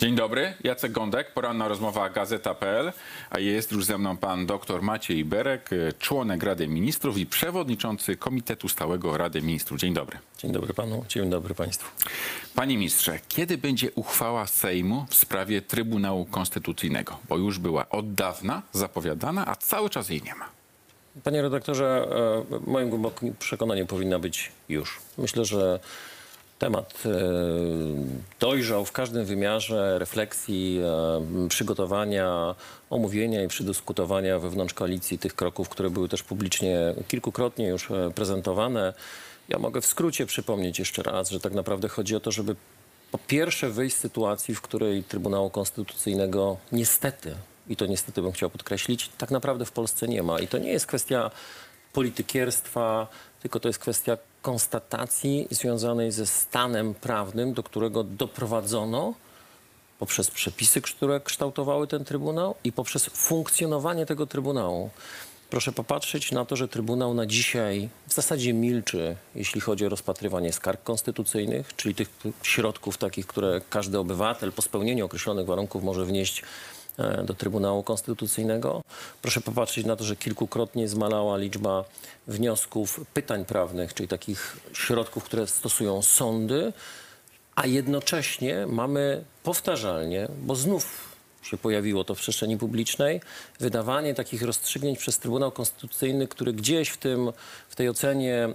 Dzień dobry, Jacek Gądek, poranna rozmowa Gazeta.pl, a jest już ze mną pan dr Maciej Berek, członek Rady Ministrów i przewodniczący Komitetu Stałego Rady Ministrów. Dzień dobry. Dzień dobry panu, dzień dobry państwu. Panie ministrze, kiedy będzie uchwała Sejmu w sprawie Trybunału Konstytucyjnego? Bo już była od dawna zapowiadana, a cały czas jej nie ma. Panie redaktorze, moim głębokim przekonaniem powinna być już. Myślę, że temat dojrzał w każdym wymiarze refleksji, przygotowania, omówienia i przedyskutowania wewnątrz koalicji tych kroków, które były też publicznie kilkukrotnie już prezentowane. Ja mogę w skrócie przypomnieć jeszcze raz, że tak naprawdę chodzi o to, żeby po pierwsze wyjść z sytuacji, w której Trybunału Konstytucyjnego niestety, i to niestety bym chciał podkreślić, tak naprawdę w Polsce nie ma. I to nie jest kwestia politykierstwa, tylko to jest kwestia konstatacji związanej ze stanem prawnym, do którego doprowadzono poprzez przepisy, które kształtowały ten Trybunał i poprzez funkcjonowanie tego Trybunału. Proszę popatrzeć na to, że Trybunał na dzisiaj w zasadzie milczy, jeśli chodzi o rozpatrywanie skarg konstytucyjnych, czyli tych środków takich, które każdy obywatel po spełnieniu określonych warunków może wnieść do Trybunału Konstytucyjnego. Proszę popatrzeć na to, że kilkukrotnie zmalała liczba wniosków, pytań prawnych, czyli takich środków, które stosują sądy, a jednocześnie mamy powtarzalnie, bo znów się pojawiło to w przestrzeni publicznej, wydawanie takich rozstrzygnięć przez Trybunał Konstytucyjny, który gdzieś w tej ocenie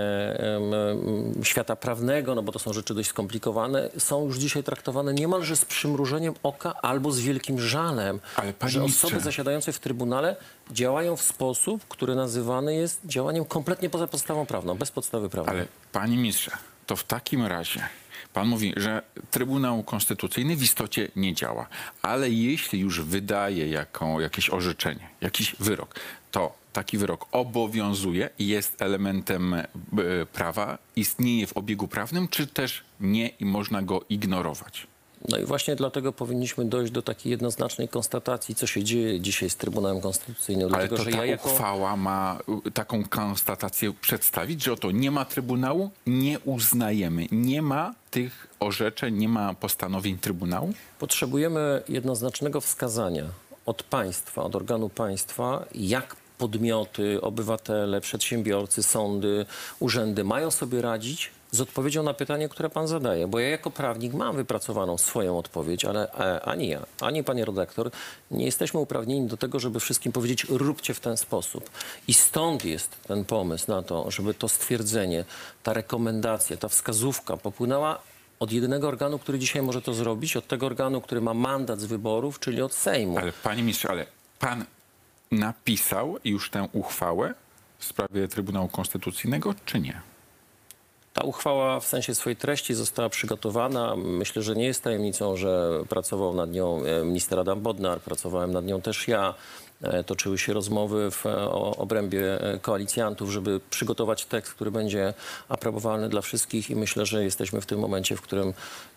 świata prawnego, no bo to są rzeczy dość skomplikowane, są już dzisiaj traktowane niemalże z przymrużeniem oka albo z wielkim żalem, że osoby zasiadające w Trybunale działają w sposób, który nazywany jest działaniem kompletnie poza podstawą prawną, bez podstawy prawnej. Ale panie ministrze, to w takim razie pan mówi, że Trybunał Konstytucyjny w istocie nie działa, ale jeśli już wydaje jakieś orzeczenie, jakiś wyrok, to taki wyrok obowiązuje i jest elementem prawa, istnieje w obiegu prawnym, czy też nie i można go ignorować? No i właśnie dlatego powinniśmy dojść do takiej jednoznacznej konstatacji, co się dzieje dzisiaj z Trybunałem Konstytucyjnym. Ale dlatego, to że ta uchwała ma taką konstatację przedstawić, że oto nie ma Trybunału, nie uznajemy, nie ma tych orzeczeń, nie ma postanowień Trybunału? Potrzebujemy jednoznacznego wskazania od państwa, od organu państwa, jak podmioty, obywatele, przedsiębiorcy, sądy, urzędy mają sobie radzić z odpowiedzią na pytanie, które pan zadaje. Bo ja jako prawnik mam wypracowaną swoją odpowiedź, ale ani ja, ani panie redaktor nie jesteśmy uprawnieni do tego, żeby wszystkim powiedzieć, róbcie w ten sposób. I stąd jest ten pomysł na to, żeby to stwierdzenie, ta rekomendacja, ta wskazówka popłynęła od jedynego organu, który dzisiaj może to zrobić, od tego organu, który ma mandat z wyborów, czyli od Sejmu. Ale panie ministrze, ale pan napisał już tę uchwałę w sprawie Trybunału Konstytucyjnego, czy nie? Ta uchwała w sensie swojej treści została przygotowana. Myślę, że nie jest tajemnicą, że pracował nad nią minister Adam Bodnar, pracowałem nad nią też ja. Toczyły się rozmowy w obrębie koalicjantów, żeby przygotować tekst, który będzie aprobowalny dla wszystkich i myślę, że jesteśmy w tym momencie, w którym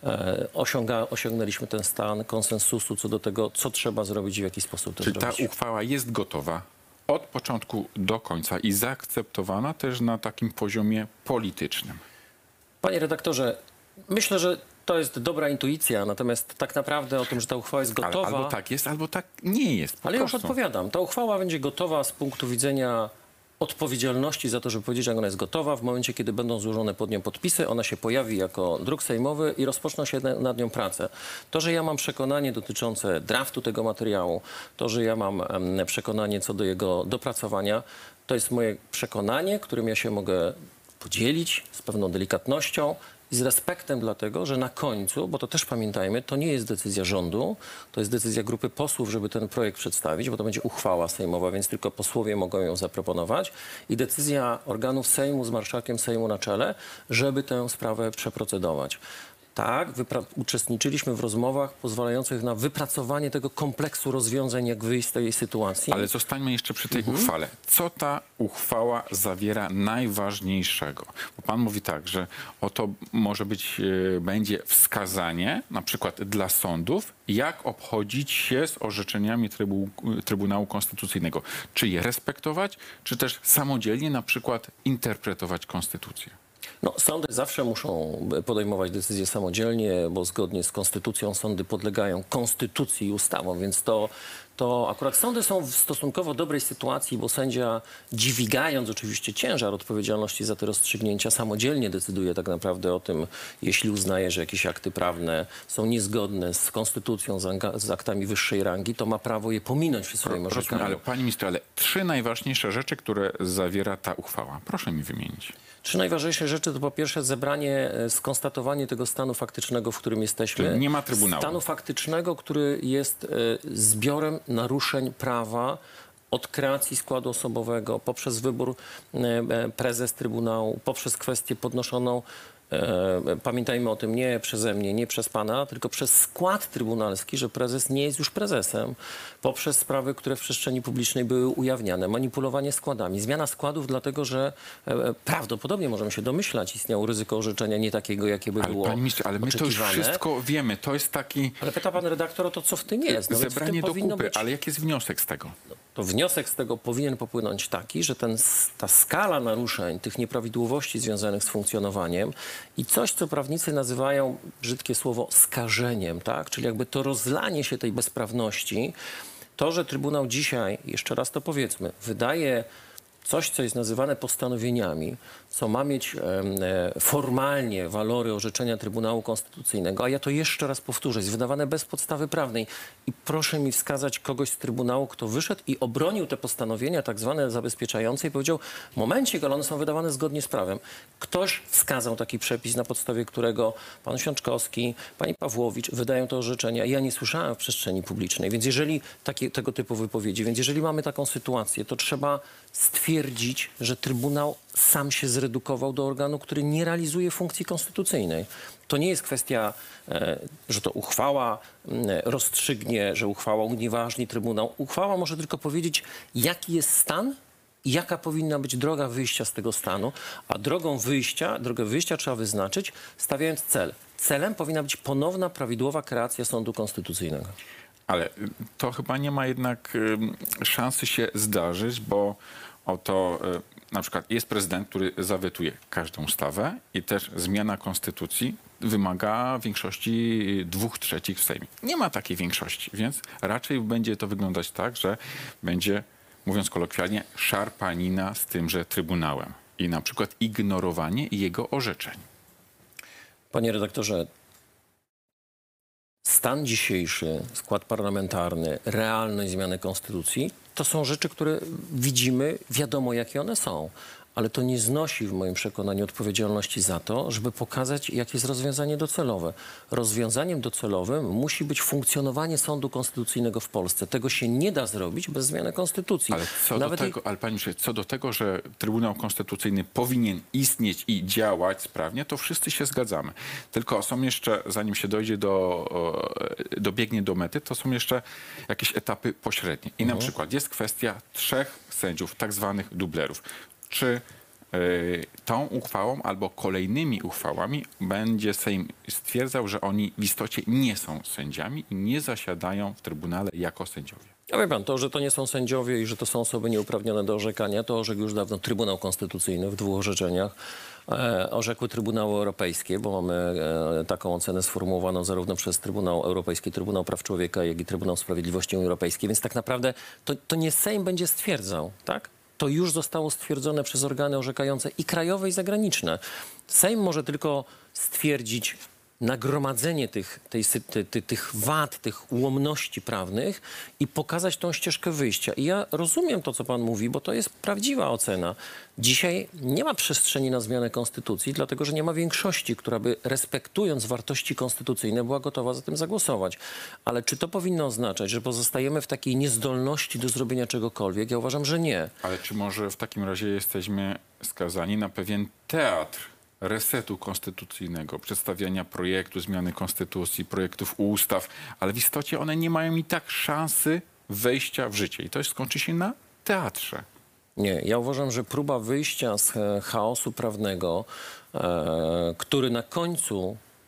osiągnęliśmy ten stan konsensusu co do tego, co trzeba zrobić i w jaki sposób to zrobić. Czy ta uchwała jest gotowa od początku do końca i zaakceptowana też na takim poziomie politycznym? Panie redaktorze, myślę, że to jest dobra intuicja, natomiast tak naprawdę o tym, że ta uchwała jest gotowa... Albo tak jest, albo tak nie jest. Ale już odpowiadam. Ta uchwała będzie gotowa z punktu widzenia odpowiedzialności za to, żeby powiedzieć, jak ona jest gotowa. W momencie, kiedy będą złożone pod nią podpisy, ona się pojawi jako druk sejmowy i rozpoczną się nad nią prace. To, że ja mam przekonanie dotyczące draftu tego materiału, to, że ja mam przekonanie co do jego dopracowania, to jest moje przekonanie, którym ja się mogę podzielić z pewną delikatnością i z respektem dlatego, że na końcu, bo to też pamiętajmy, to nie jest decyzja rządu, to jest decyzja grupy posłów, żeby ten projekt przedstawić, bo to będzie uchwała sejmowa, więc tylko posłowie mogą ją zaproponować i decyzja organów Sejmu z marszałkiem Sejmu na czele, żeby tę sprawę przeprocedować. Tak, uczestniczyliśmy w rozmowach pozwalających na wypracowanie tego kompleksu rozwiązań, jak wyjść z tej sytuacji. Ale zostańmy jeszcze przy tej uchwale. Co ta uchwała zawiera najważniejszego? Bo pan mówi tak, że oto może być, będzie wskazanie, na przykład dla sądów, jak obchodzić się z orzeczeniami Trybunału Konstytucyjnego. Czy je respektować, czy też samodzielnie na przykład interpretować konstytucję? No, sądy zawsze muszą podejmować decyzje samodzielnie, bo zgodnie z konstytucją sądy podlegają konstytucji i ustawom, więc to akurat sądy są w stosunkowo dobrej sytuacji, bo sędzia, dźwigając oczywiście ciężar odpowiedzialności za te rozstrzygnięcia, samodzielnie decyduje tak naprawdę o tym, jeśli uznaje, że jakieś akty prawne są niezgodne z konstytucją, z aktami wyższej rangi, to ma prawo je pominąć w swoim orzekaniu. Ale pani minister, ale 3 najważniejsze rzeczy, które zawiera ta uchwała. Proszę mi wymienić. 3 najważniejsze rzeczy to po pierwsze zebranie, skonstatowanie tego stanu faktycznego, w którym jesteśmy. Czyli nie ma trybunału. Stanu faktycznego, który jest zbiorem naruszeń prawa od kreacji składu osobowego, poprzez wybór prezes Trybunału, poprzez kwestię podnoszoną, pamiętajmy o tym, nie przeze mnie, nie przez pana, tylko przez skład trybunalski, że prezes nie jest już prezesem, poprzez sprawy, które w przestrzeni publicznej były ujawniane, manipulowanie składami, zmiana składów, dlatego że prawdopodobnie, możemy się domyślać, istniało ryzyko orzeczenia nie takiego, jakie by było Panie ministrze, ale my to już oczekiwane. wszystko wiemy. To jest taki Ale pyta pan redaktor o to, co w tym jest. No więc w zebranie tym do powinno kupy. być... Ale jaki jest wniosek z tego? To wniosek z tego powinien popłynąć taki, że ta skala naruszeń, tych nieprawidłowości związanych z funkcjonowaniem i coś, co prawnicy nazywają, brzydkie słowo, skażeniem, tak? Czyli jakby to rozlanie się tej bezprawności, to, że Trybunał dzisiaj, jeszcze raz to powiedzmy, wydaje coś, co jest nazywane postanowieniami, co ma mieć formalnie walory orzeczenia Trybunału Konstytucyjnego, a ja to jeszcze raz powtórzę, jest wydawane bez podstawy prawnej. I proszę mi wskazać kogoś z Trybunału, kto wyszedł i obronił te postanowienia tak zwane zabezpieczające i powiedział, momencik, ale one są wydawane zgodnie z prawem. Ktoś wskazał taki przepis, na podstawie którego pan Siączkowski, pani Pawłowicz wydają te orzeczenia. Ja nie słyszałem w przestrzeni publicznej, więc jeżeli tego typu wypowiedzi, więc jeżeli mamy taką sytuację, to trzeba stwierdzić, że Trybunał sam się zredukował do organu, który nie realizuje funkcji konstytucyjnej. To nie jest kwestia, że to uchwała rozstrzygnie, że uchwała unieważni Trybunał. Uchwała może tylko powiedzieć, jaki jest stan i jaka powinna być droga wyjścia z tego stanu, a drogę wyjścia trzeba wyznaczyć, stawiając cel. Celem powinna być ponowna, prawidłowa kreacja sądu konstytucyjnego. Ale to chyba nie ma jednak szansy się zdarzyć, bo oto na przykład jest prezydent, który zawetuje każdą ustawę i też zmiana konstytucji wymaga większości 2/3 w Sejmie. Nie ma takiej większości, więc raczej będzie to wyglądać tak, że będzie, mówiąc kolokwialnie, szarpanina z tymże Trybunałem i na przykład ignorowanie jego orzeczeń. Panie redaktorze, stan dzisiejszy, skład parlamentarny, realność zmiany konstytucji, to są rzeczy, które widzimy, wiadomo jakie one są. Ale to nie znosi w moim przekonaniu odpowiedzialności za to, żeby pokazać, jakie jest rozwiązanie docelowe. Rozwiązaniem docelowym musi być funkcjonowanie sądu konstytucyjnego w Polsce. Tego się nie da zrobić bez zmiany konstytucji. Ale panie ministrze, co do tego, że Trybunał Konstytucyjny powinien istnieć i działać sprawnie, to wszyscy się zgadzamy. Tylko są jeszcze, zanim się dojdzie dobiegnie do mety, to są jeszcze jakieś etapy pośrednie. I na przykład jest kwestia 3 sędziów, tak zwanych dublerów. Czy tą uchwałą albo kolejnymi uchwałami będzie Sejm stwierdzał, że oni w istocie nie są sędziami i nie zasiadają w Trybunale jako sędziowie? Ja wie pan, to, że to nie są sędziowie i że to są osoby nieuprawnione do orzekania, to orzekł już dawno Trybunał Konstytucyjny w 2 orzeczeniach. Orzekły Trybunały Europejskie, bo mamy taką ocenę sformułowaną zarówno przez Trybunał Europejski, Trybunał Praw Człowieka, jak i Trybunał Sprawiedliwości Unii Europejskiej. Więc tak naprawdę to nie Sejm będzie stwierdzał, tak? To już zostało stwierdzone przez organy orzekające i krajowe, i zagraniczne. Sejm może tylko stwierdzić nagromadzenie tych wad, tych ułomności prawnych i pokazać tą ścieżkę wyjścia. I ja rozumiem to, co pan mówi, bo to jest prawdziwa ocena. Dzisiaj nie ma przestrzeni na zmianę konstytucji, dlatego że nie ma większości, która by, respektując wartości konstytucyjne, była gotowa za tym zagłosować. Ale czy to powinno oznaczać, że pozostajemy w takiej niezdolności do zrobienia czegokolwiek? Ja uważam, że nie. Ale czy może w takim razie jesteśmy skazani na pewien teatr resetu konstytucyjnego, przedstawiania projektu zmiany konstytucji, projektów ustaw, ale w istocie one nie mają i tak szansy wejścia w życie. I to skończy się na teatrze. Nie, ja uważam, że próba wyjścia z chaosu prawnego, który na końcu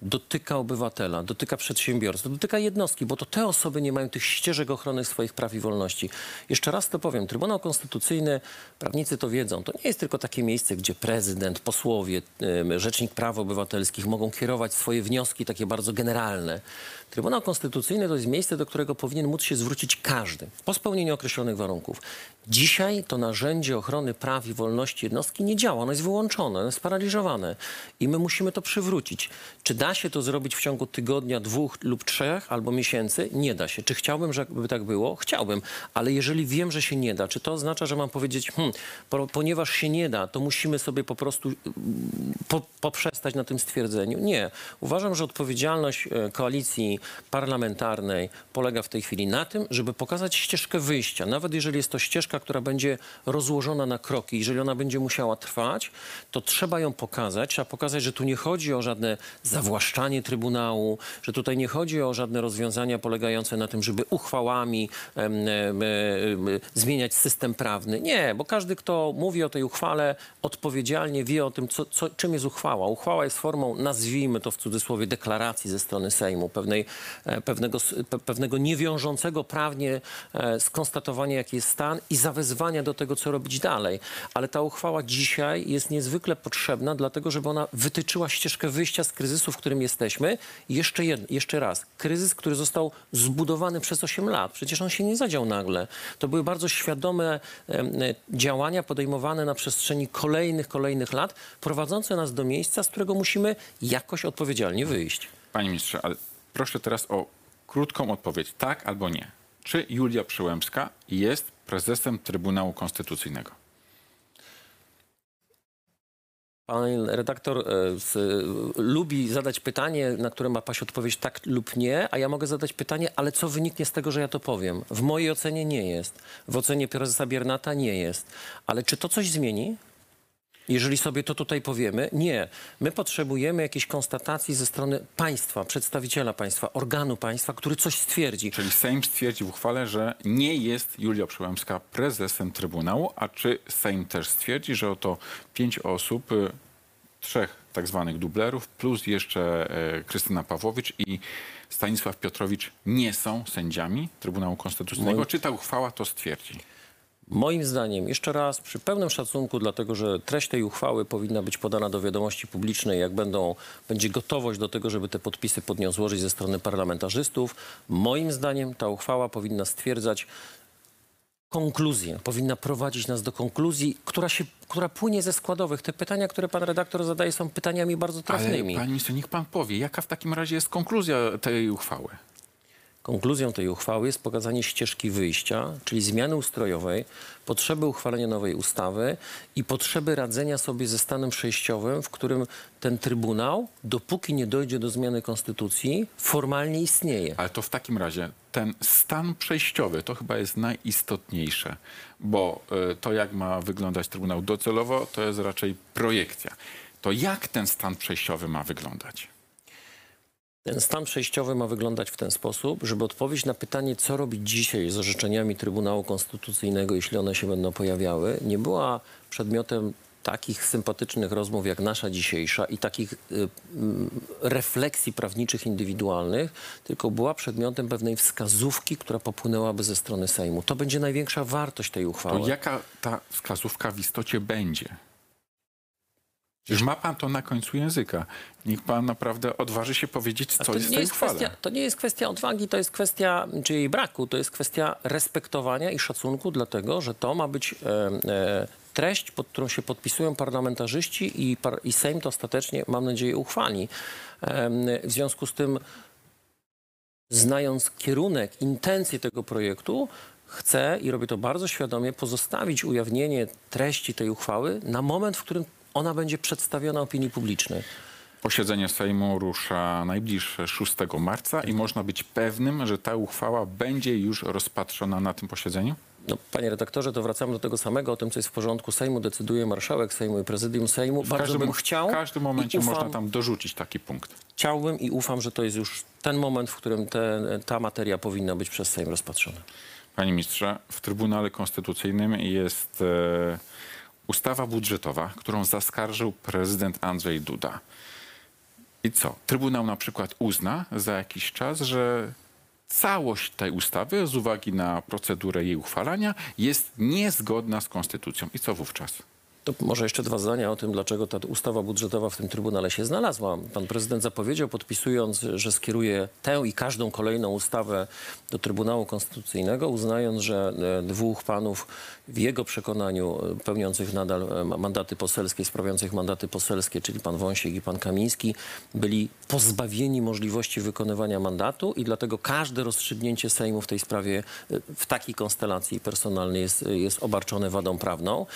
dotyka obywatela, dotyka przedsiębiorstw, dotyka jednostki, bo to te osoby nie mają tych ścieżek ochrony swoich praw i wolności. Jeszcze raz to powiem, Trybunał Konstytucyjny, prawnicy to wiedzą, to nie jest tylko takie miejsce, gdzie prezydent, posłowie, Rzecznik Praw Obywatelskich mogą kierować swoje wnioski takie bardzo generalne. Trybunał Konstytucyjny to jest miejsce, do którego powinien móc się zwrócić każdy po spełnieniu określonych warunków. Dzisiaj to narzędzie ochrony praw i wolności jednostki nie działa, ono jest wyłączone, ono jest sparaliżowane i my musimy to przywrócić. Czy da się to zrobić w ciągu tygodnia, 2 lub 3 albo miesięcy? Nie da się. Czy chciałbym, żeby tak było? Chciałbym, ale jeżeli wiem, że się nie da, czy to oznacza, że mam powiedzieć, ponieważ się nie da, to musimy sobie po prostu poprzestać na tym stwierdzeniu? Nie. Uważam, że odpowiedzialność koalicji parlamentarnej polega w tej chwili na tym, żeby pokazać ścieżkę wyjścia. Nawet jeżeli jest to ścieżka, która będzie rozłożona na kroki, jeżeli ona będzie musiała trwać, to trzeba ją pokazać. Trzeba pokazać, że tu nie chodzi o żadne zawłaszczanie Trybunału, że tutaj nie chodzi o żadne rozwiązania polegające na tym, żeby uchwałami zmieniać system prawny. Nie, bo każdy, kto mówi o tej uchwale, odpowiedzialnie wie o tym, czym jest uchwała. Uchwała jest formą, nazwijmy to w cudzysłowie, deklaracji ze strony Sejmu, pewnego niewiążącego prawnie skonstatowania, jaki jest stan i zawezwania do tego, co robić dalej. Ale ta uchwała dzisiaj jest niezwykle potrzebna, dlatego żeby ona wytyczyła ścieżkę wyjścia z kryzysu, w którym jesteśmy. I jeszcze raz, kryzys, który został zbudowany przez 8 lat. Przecież on się nie zadział nagle. To były bardzo świadome działania podejmowane na przestrzeni kolejnych lat, prowadzące nas do miejsca, z którego musimy jakoś odpowiedzialnie wyjść. Panie ministrze, ale proszę teraz o krótką odpowiedź, tak albo nie. Czy Julia Przyłębska jest prezesem Trybunału Konstytucyjnego? Pan redaktor lubi zadać pytanie, na które ma paść odpowiedź tak lub nie, a ja mogę zadać pytanie, ale co wyniknie z tego, że ja to powiem? W mojej ocenie nie jest. W ocenie prezesa Biernata nie jest. Ale czy to coś zmieni? Jeżeli sobie to tutaj powiemy, nie. My potrzebujemy jakiejś konstatacji ze strony państwa, przedstawiciela państwa, organu państwa, który coś stwierdzi. Czyli Sejm stwierdził w uchwale, że nie jest Julia Przyłębska prezesem Trybunału, a czy Sejm też stwierdzi, że oto 5 osób, 3 tak zwanych dublerów, plus jeszcze Krystyna Pawłowicz i Stanisław Piotrowicz nie są sędziami Trybunału Konstytucyjnego? Czy ta uchwała to stwierdzi? Moim zdaniem, jeszcze raz, przy pełnym szacunku, dlatego że treść tej uchwały powinna być podana do wiadomości publicznej, jak będzie gotowość do tego, żeby te podpisy pod nią złożyć ze strony parlamentarzystów. Moim zdaniem ta uchwała powinna stwierdzać konkluzję, powinna prowadzić nas do konkluzji, która płynie ze składowych. Te pytania, które pan redaktor zadaje, są pytaniami bardzo trafnymi. Ale panie ministrze, niech pan powie, jaka w takim razie jest konkluzja tej uchwały? Konkluzją tej uchwały jest pokazanie ścieżki wyjścia, czyli zmiany ustrojowej, potrzeby uchwalenia nowej ustawy i potrzeby radzenia sobie ze stanem przejściowym, w którym ten Trybunał, dopóki nie dojdzie do zmiany konstytucji, formalnie istnieje. Ale to w takim razie ten stan przejściowy to chyba jest najistotniejsze, bo to, jak ma wyglądać Trybunał docelowo, to jest raczej projekcja. To jak ten stan przejściowy ma wyglądać? Ten stan przejściowy ma wyglądać w ten sposób, żeby odpowiedzieć na pytanie, co robić dzisiaj z orzeczeniami Trybunału Konstytucyjnego, jeśli one się będą pojawiały, nie była przedmiotem takich sympatycznych rozmów jak nasza dzisiejsza i takich refleksji prawniczych indywidualnych, tylko była przedmiotem pewnej wskazówki, która popłynęłaby ze strony Sejmu. To będzie największa wartość tej uchwały. To jaka ta wskazówka w istocie będzie? Już ma pan to na końcu języka. Niech pan naprawdę odważy się powiedzieć, co jest w tej uchwale. To nie jest kwestia odwagi, to jest kwestia, czy jej braku, to jest kwestia respektowania i szacunku, dlatego że to ma być treść, pod którą się podpisują parlamentarzyści i Sejm to ostatecznie, mam nadzieję, uchwali. W związku z tym, znając kierunek, intencje tego projektu, chcę, i robię to bardzo świadomie, pozostawić ujawnienie treści tej uchwały na moment, w którym ona będzie przedstawiona opinii publicznej. Posiedzenie Sejmu rusza najbliższe 6 marca i można być pewnym, że ta uchwała będzie już rozpatrzona na tym posiedzeniu? No, panie redaktorze, to wracamy do tego samego. O tym, co jest w porządku Sejmu, decyduje marszałek Sejmu i prezydium Sejmu. Bardzo bym chciał. W każdym momencie można tam dorzucić taki punkt. Chciałbym i ufam, że to jest już ten moment, w którym ta materia powinna być przez Sejm rozpatrzona. Panie ministrze, w Trybunale Konstytucyjnym jest ustawa budżetowa, którą zaskarżył prezydent Andrzej Duda. I co? Trybunał na przykład uzna za jakiś czas, że całość tej ustawy z uwagi na procedurę jej uchwalania jest niezgodna z konstytucją. I co wówczas? To może jeszcze dwa zdania o tym, dlaczego ta ustawa budżetowa w tym Trybunale się znalazła. Pan prezydent zapowiedział, podpisując, że skieruje tę i każdą kolejną ustawę do Trybunału Konstytucyjnego, uznając, że dwóch panów w jego przekonaniu pełniących nadal mandaty poselskie, sprawiających mandaty poselskie, czyli pan Wąsik i pan Kamiński, byli pozbawieni możliwości wykonywania mandatu i dlatego każde rozstrzygnięcie Sejmu w tej sprawie w takiej konstelacji personalnej jest obarczone wadą prawną.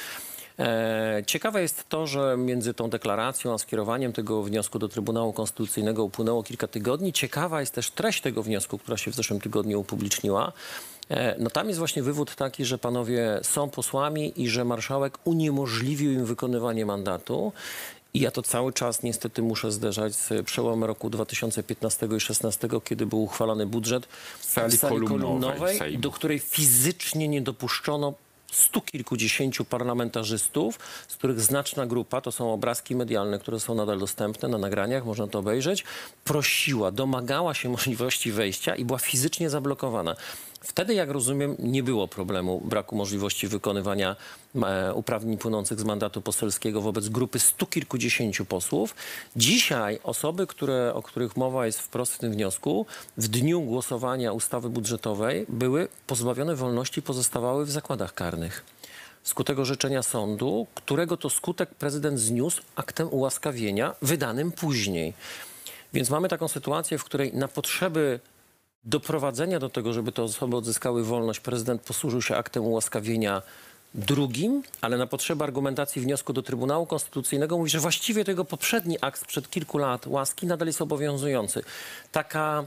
Ciekawe jest to, że między tą deklaracją a skierowaniem tego wniosku do Trybunału Konstytucyjnego upłynęło kilka tygodni. Ciekawa jest też treść tego wniosku, która się w zeszłym tygodniu upubliczniła. No tam jest właśnie wywód taki, że panowie są posłami i że marszałek uniemożliwił im wykonywanie mandatu. I ja to cały czas niestety muszę zderzać z przełomem roku 2015 i 2016, kiedy był uchwalany budżet w sali kolumnowej, Sejmu, do której fizycznie nie dopuszczono stu kilkudziesięciu parlamentarzystów, z których znaczna grupa, to są obrazki medialne, które są nadal dostępne na nagraniach, można to obejrzeć, prosiła, domagała się możliwości wejścia i była fizycznie zablokowana. Wtedy, jak rozumiem, nie było problemu braku możliwości wykonywania uprawnień płynących z mandatu poselskiego wobec grupy stu kilkudziesięciu posłów. Dzisiaj osoby, o których mowa jest wprost w tym wniosku, w dniu głosowania ustawy budżetowej były pozbawione wolności, pozostawały w zakładach karnych. Skutek orzeczenia sądu, którego to skutek prezydent zniósł aktem ułaskawienia wydanym później. Więc mamy taką sytuację, w której na potrzeby doprowadzenia do tego, żeby te osoby odzyskały wolność, prezydent posłużył się aktem ułaskawienia drugim, ale na potrzeby argumentacji wniosku do Trybunału Konstytucyjnego mówi, że właściwie tego poprzedni akt sprzed kilku lat łaski nadal jest obowiązujący. Taka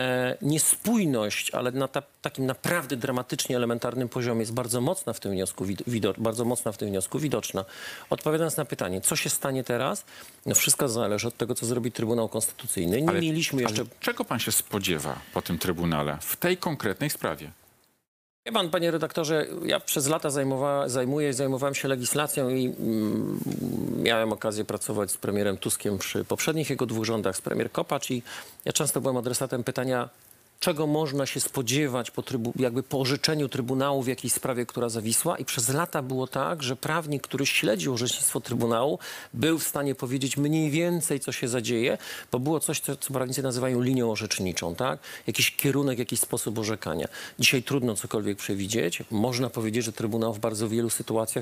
niespójność, ale na takim naprawdę dramatycznie elementarnym poziomie jest bardzo mocna w tym wniosku widoczna. Odpowiadając na pytanie, co się stanie teraz? No wszystko zależy od tego, co zrobi Trybunał Konstytucyjny. Nie mieliśmy jeszcze... Ale czego pan się spodziewa po tym Trybunale w tej konkretnej sprawie? Wie pan, panie redaktorze, ja przez lata zajmowałem się legislacją i miałem okazję pracować z premierem Tuskiem przy poprzednich jego dwóch rządach, z premier Kopacz i ja często byłem adresatem pytania, czego można się spodziewać po orzeczeniu Trybunału w jakiejś sprawie, która zawisła. I przez lata było tak, że prawnik, który śledził orzecznictwo Trybunału, był w stanie powiedzieć mniej więcej, co się zadzieje, bo było coś, co prawnicy nazywają linią orzeczniczą, tak? Jakiś kierunek, jakiś sposób orzekania. Dzisiaj trudno cokolwiek przewidzieć. Można powiedzieć, że Trybunał w bardzo wielu sytuacjach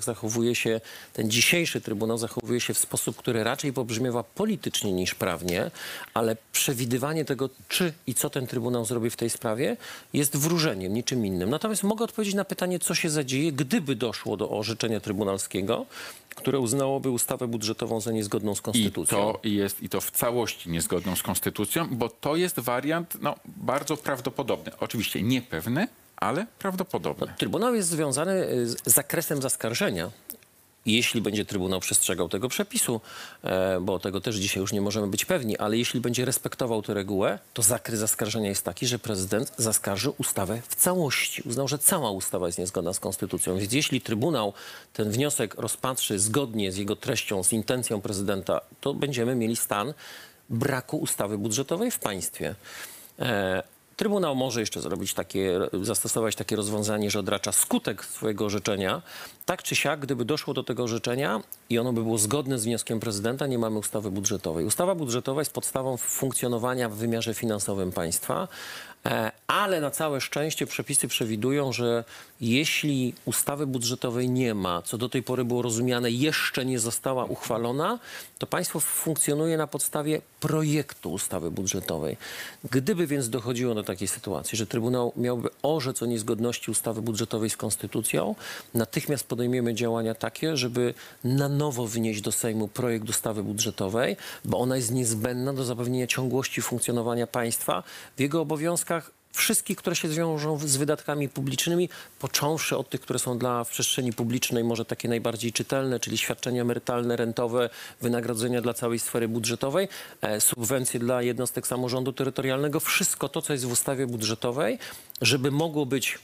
ten dzisiejszy Trybunał zachowuje się w sposób, który raczej pobrzmiewa politycznie niż prawnie, ale przewidywanie tego, czy i co ten Trybunał zrobi w tej sprawie, jest wróżeniem, niczym innym. Natomiast mogę odpowiedzieć na pytanie, co się zadzieje, gdyby doszło do orzeczenia trybunalskiego, które uznałoby ustawę budżetową za niezgodną z konstytucją. I to w całości niezgodną z konstytucją, bo to jest wariant bardzo prawdopodobny. Oczywiście niepewny, ale prawdopodobny. Trybunał jest związany z zakresem zaskarżenia. Jeśli będzie Trybunał przestrzegał tego przepisu, bo tego też dzisiaj już nie możemy być pewni, ale jeśli będzie respektował tę regułę, to zakres zaskarżenia jest taki, że prezydent zaskarży ustawę w całości. Uznał, że cała ustawa jest niezgodna z konstytucją. Więc jeśli Trybunał ten wniosek rozpatrzy zgodnie z jego treścią, z intencją prezydenta, to będziemy mieli stan braku ustawy budżetowej w państwie. Trybunał może jeszcze zastosować takie rozwiązanie, że odracza skutek swojego orzeczenia. Tak czy siak, gdyby doszło do tego orzeczenia i ono by było zgodne z wnioskiem prezydenta, nie mamy ustawy budżetowej. Ustawa budżetowa jest podstawą funkcjonowania w wymiarze finansowym państwa, ale na całe szczęście przepisy przewidują, że jeśli ustawy budżetowej nie ma, co do tej pory było rozumiane, jeszcze nie została uchwalona, to państwo funkcjonuje na podstawie projektu ustawy budżetowej. Gdyby więc dochodziło do takiej sytuacji, że Trybunał miałby orzec o niezgodności ustawy budżetowej z konstytucją, natychmiast podejmiemy działania takie, żeby na nowo wnieść do Sejmu projekt ustawy budżetowej, bo ona jest niezbędna do zapewnienia ciągłości funkcjonowania państwa w jego obowiązkach wszystkich, które się wiążą z wydatkami publicznymi, począwszy od tych, które są w przestrzeni publicznej może takie najbardziej czytelne, czyli świadczenia emerytalne, rentowe, wynagrodzenia dla całej sfery budżetowej, subwencje dla jednostek samorządu terytorialnego, wszystko to, co jest w ustawie budżetowej, żeby mogło być w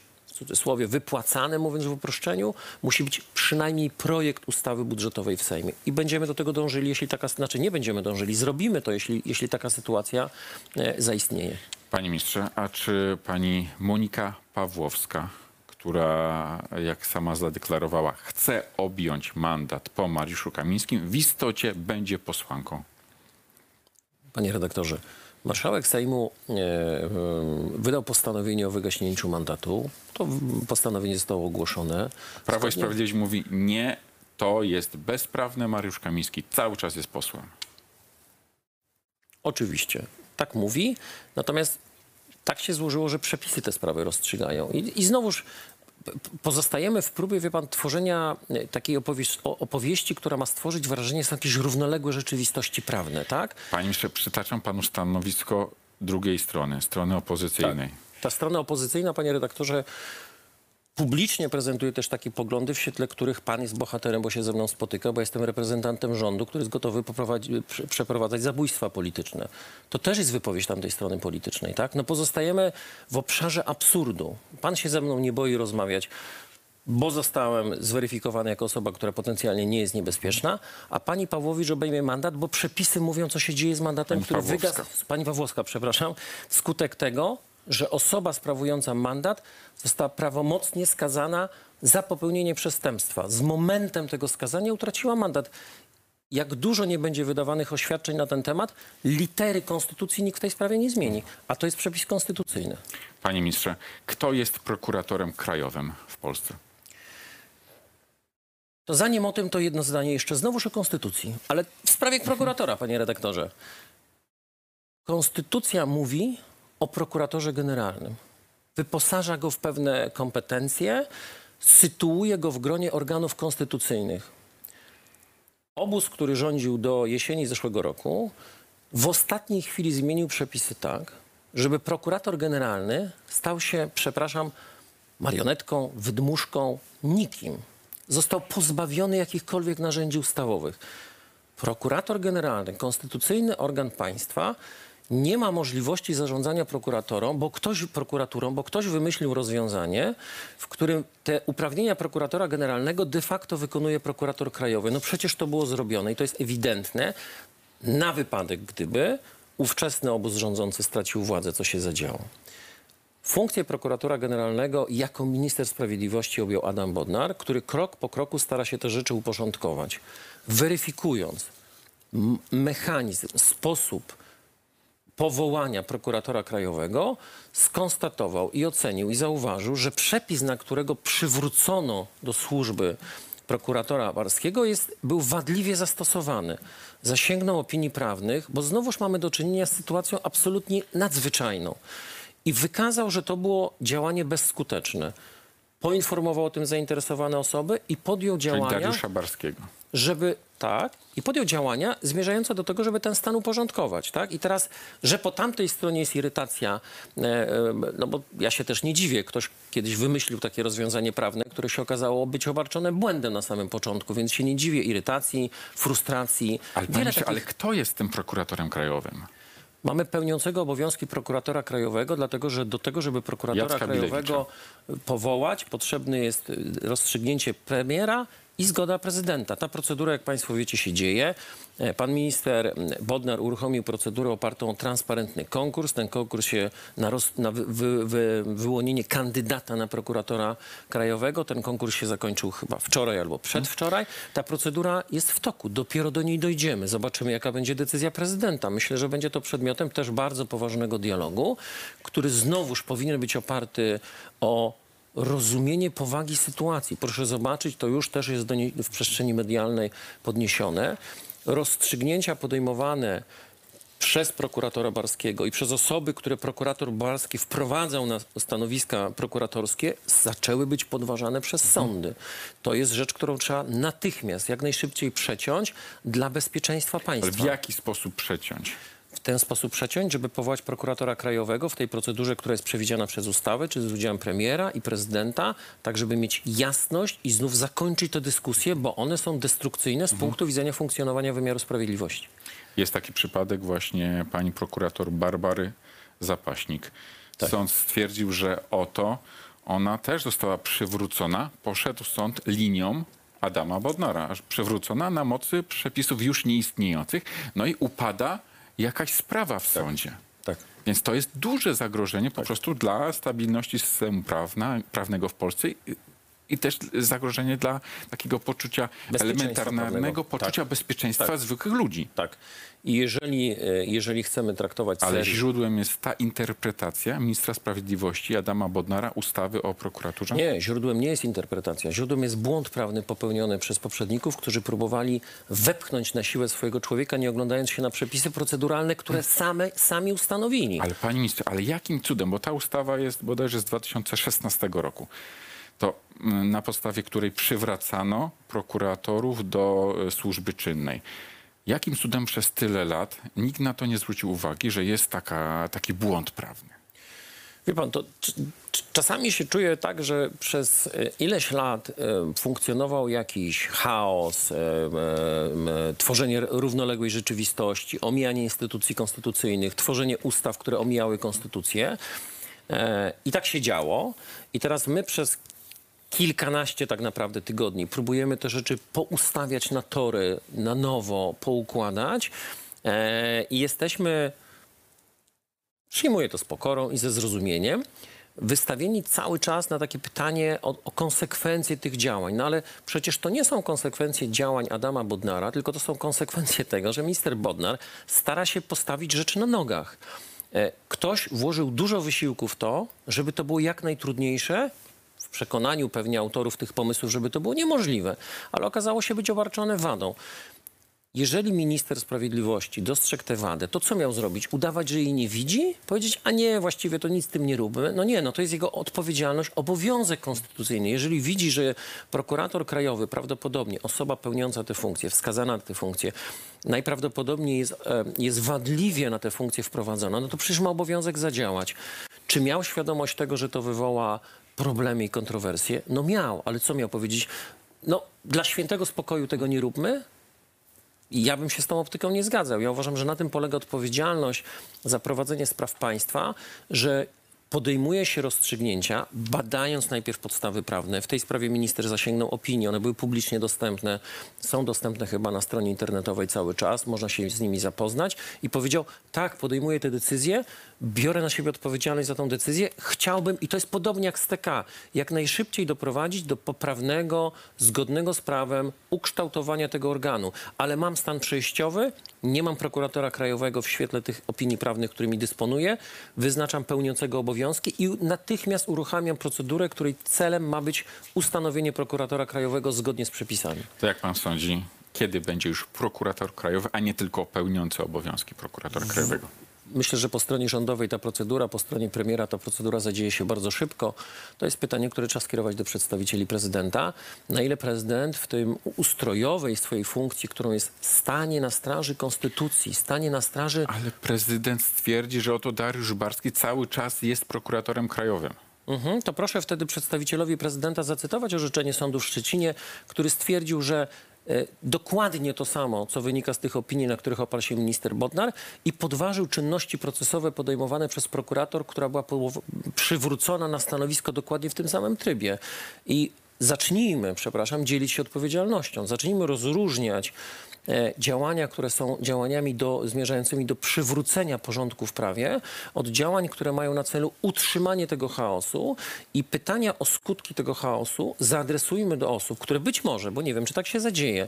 cudzysłowie, wypłacane, mówiąc w uproszczeniu, musi być przynajmniej projekt ustawy budżetowej w Sejmie. I będziemy do tego dążyli, jeśli taka, znaczy nie będziemy dążyli, zrobimy to, jeśli taka sytuacja zaistnieje. Panie ministrze, a czy pani Monika Pawłowska, która, jak sama zadeklarowała, chce objąć mandat po Mariuszu Kamińskim, w istocie będzie posłanką? Panie redaktorze, marszałek Sejmu wydał postanowienie o wygaśnięciu mandatu. To postanowienie zostało ogłoszone. Prawo i Sprawiedliwość mówi nie, to jest bezprawne, Mariusz Kamiński cały czas jest posłem. Oczywiście, tak mówi, natomiast tak się złożyło, że przepisy te sprawy rozstrzygają. I znowuż pozostajemy w próbie, wie pan, tworzenia takiej opowieści, która ma stworzyć wrażenie, że są jakieś równoległe rzeczywistości prawne, tak? Panie ministrze, przytaczam panu stanowisko drugiej strony, strony opozycyjnej. Tak. Ta strona opozycyjna, panie redaktorze, publicznie prezentuje też takie poglądy, w świetle których pan jest bohaterem, bo się ze mną spotyka, bo jestem reprezentantem rządu, który jest gotowy przeprowadzać zabójstwa polityczne. To też jest wypowiedź tamtej strony politycznej, tak? No pozostajemy w obszarze absurdu. Pan się ze mną nie boi rozmawiać, bo zostałem zweryfikowany jako osoba, która potencjalnie nie jest niebezpieczna, a pani Pawłowicz obejmie mandat, bo przepisy mówią, co się dzieje z mandatem, Pani który Pawłowska. wygasł. Pani Pawłowska, przepraszam, wskutek tego, że osoba sprawująca mandat została prawomocnie skazana za popełnienie przestępstwa. Z momentem tego skazania utraciła mandat. Jak dużo nie będzie wydawanych oświadczeń na ten temat, litery konstytucji nikt w tej sprawie nie zmieni. A to jest przepis konstytucyjny. Panie ministrze, kto jest prokuratorem krajowym w Polsce? To zanim o tym, to jedno zdanie jeszcze znowuż o konstytucji. Ale w sprawie prokuratora, panie redaktorze. Konstytucja mówi o prokuratorze generalnym. Wyposaża go w pewne kompetencje, sytuuje go w gronie organów konstytucyjnych. Obóz, który rządził do jesieni zeszłego roku, w ostatniej chwili zmienił przepisy tak, żeby prokurator generalny stał się, przepraszam, marionetką, wydmuszką, nikim. Został pozbawiony jakichkolwiek narzędzi ustawowych. Prokurator generalny, konstytucyjny organ państwa, nie ma możliwości zarządzania prokuraturą, bo ktoś wymyślił rozwiązanie, w którym te uprawnienia prokuratora generalnego de facto wykonuje prokurator krajowy. No przecież to było zrobione i to jest ewidentne na wypadek, gdyby ówczesny obóz rządzący stracił władzę, co się zadziało. Funkcję prokuratora generalnego jako minister sprawiedliwości objął Adam Bodnar, który krok po kroku stara się te rzeczy uporządkować, weryfikując mechanizm, sposób powołania prokuratora krajowego, skonstatował i ocenił i zauważył, że przepis, na którego przywrócono do służby prokuratora barskiego, był wadliwie zastosowany. Zasięgnął opinii prawnych, bo znowuż mamy do czynienia z sytuacją absolutnie nadzwyczajną. I wykazał, że to było działanie bezskuteczne. Poinformował o tym zainteresowane osoby i podjął Czyli działania, Dariusza Barskiego. podjął działania zmierzające do tego, żeby ten stan uporządkować, tak? I teraz, że po tamtej stronie jest irytacja, no bo ja się też nie dziwię, ktoś kiedyś wymyślił takie rozwiązanie prawne, które się okazało być obarczone błędem na samym początku, więc się nie dziwię irytacji, frustracji. Ale kto jest tym prokuratorem krajowym? Mamy pełniącego obowiązki prokuratora krajowego, dlatego że do tego, żeby prokuratora Jacka krajowego powołać, potrzebne jest rozstrzygnięcie premiera i zgoda prezydenta. Ta procedura, jak państwo wiecie, się dzieje. Pan minister Bodnar uruchomił procedurę opartą o transparentny konkurs. Ten konkurs się na wyłonienie kandydata na prokuratora krajowego. Ten konkurs się zakończył chyba wczoraj albo przedwczoraj. Ta procedura jest w toku. Dopiero do niej dojdziemy. Zobaczymy, jaka będzie decyzja prezydenta. Myślę, że będzie to przedmiotem też bardzo poważnego dialogu, który znowuż powinien być oparty o rozumienie powagi sytuacji. Proszę zobaczyć, to już też jest w przestrzeni medialnej podniesione. Rozstrzygnięcia podejmowane przez prokuratora Barskiego i przez osoby, które prokurator Barski wprowadzał na stanowiska prokuratorskie, zaczęły być podważane przez sądy. To jest rzecz, którą trzeba natychmiast, jak najszybciej przeciąć dla bezpieczeństwa państwa. Ale w jaki sposób przeciąć? W ten sposób przeciąć, żeby powołać prokuratora krajowego w tej procedurze, która jest przewidziana przez ustawę, czy z udziałem premiera i prezydenta, tak żeby mieć jasność i znów zakończyć te dyskusje, bo one są destrukcyjne z punktu widzenia funkcjonowania wymiaru sprawiedliwości. Jest taki przypadek właśnie pani prokurator Barbary Zapaśnik. Tak. Sąd stwierdził, że oto ona też została przywrócona, poszedł sąd linią Adama Bodnara, aż przywrócona na mocy przepisów już nieistniejących, no i upada jakaś sprawa w sądzie. Tak. Więc to jest duże zagrożenie po prostu dla stabilności systemu prawnego w Polsce i też zagrożenie dla takiego poczucia elementarnego prawnego. poczucia bezpieczeństwa zwykłych ludzi. Tak. I jeżeli chcemy traktować Ale serio... źródłem jest ta interpretacja ministra sprawiedliwości Adama Bodnara ustawy o prokuraturze? Nie, źródłem nie jest interpretacja. Źródłem jest błąd prawny popełniony przez poprzedników, którzy próbowali wepchnąć na siłę swojego człowieka, nie oglądając się na przepisy proceduralne, które sami ustanowili. Ale pani minister, ale jakim cudem, bo ta ustawa jest bodajże z 2016 roku, to na podstawie której przywracano prokuratorów do służby czynnej. Jakim cudem przez tyle lat nikt na to nie zwrócił uwagi, że jest taki błąd prawny? Wie pan, to czasami się czuję tak, że przez ileś lat funkcjonował jakiś chaos, tworzenie równoległej rzeczywistości, omijanie instytucji konstytucyjnych, tworzenie ustaw, które omijały konstytucję. I tak się działo. I teraz my przez kilkanaście tak naprawdę tygodni próbujemy te rzeczy poustawiać na tory, na nowo, poukładać i jesteśmy, przyjmuję to z pokorą i ze zrozumieniem, wystawieni cały czas na takie pytanie o konsekwencje tych działań. No ale przecież to nie są konsekwencje działań Adama Bodnara, tylko to są konsekwencje tego, że minister Bodnar stara się postawić rzeczy na nogach. Ktoś włożył dużo wysiłku w to, żeby to było jak najtrudniejsze, w przekonaniu pewnie autorów tych pomysłów, żeby to było niemożliwe, ale okazało się być obarczone wadą. Jeżeli minister sprawiedliwości dostrzegł tę wadę, to co miał zrobić? Udawać, że jej nie widzi? Powiedzieć, a nie, właściwie to nic z tym nie róbmy? No nie, no to jest jego odpowiedzialność, obowiązek konstytucyjny. Jeżeli widzi, że prokurator krajowy, prawdopodobnie osoba pełniąca tę funkcję, wskazana na tę funkcję, najprawdopodobniej jest wadliwie na tę funkcję wprowadzona, no to przecież ma obowiązek zadziałać. Czy miał świadomość tego, że to wywoła problemy i kontrowersje? No miał, ale co miał powiedzieć? No dla świętego spokoju tego nie róbmy? I ja bym się z tą optyką nie zgadzał. Ja uważam, że na tym polega odpowiedzialność za prowadzenie spraw państwa, że podejmuje się rozstrzygnięcia, badając najpierw podstawy prawne. W tej sprawie minister zasięgnął opinii, one były publicznie dostępne, są dostępne chyba na stronie internetowej cały czas, można się z nimi zapoznać i powiedział, tak, podejmuję tę decyzję, biorę na siebie odpowiedzialność za tą decyzję, chciałbym, i to jest podobnie jak z TK, jak najszybciej doprowadzić do poprawnego, zgodnego z prawem ukształtowania tego organu. Ale mam stan przejściowy, nie mam prokuratora krajowego w świetle tych opinii prawnych, którymi dysponuję, wyznaczam pełniącego obowiązki i natychmiast uruchamiam procedurę, której celem ma być ustanowienie prokuratora krajowego zgodnie z przepisami. To jak pan sądzi, kiedy będzie już prokurator krajowy, a nie tylko pełniący obowiązki prokuratora krajowego? Myślę, że po stronie rządowej ta procedura, po stronie premiera ta procedura zadzieje się bardzo szybko. To jest pytanie, które trzeba skierować do przedstawicieli prezydenta. Na ile prezydent w tym ustrojowej swojej funkcji, którą jest stanie na straży konstytucji, stanie na straży... Ale prezydent stwierdzi, że oto Dariusz Barski cały czas jest prokuratorem krajowym. To proszę wtedy przedstawicielowi prezydenta zacytować orzeczenie sądu w Szczecinie, który stwierdził, że dokładnie to samo, co wynika z tych opinii, na których oparł się minister Bodnar i podważył czynności procesowe podejmowane przez prokurator, która była przywrócona na stanowisko dokładnie w tym samym trybie. I zacznijmy, dzielić się odpowiedzialnością. Zacznijmy rozróżniać działania, które są działaniami zmierzającymi do przywrócenia porządku w prawie, od działań, które mają na celu utrzymanie tego chaosu i pytania o skutki tego chaosu zaadresujmy do osób, które być może, bo nie wiem, czy tak się zadzieje,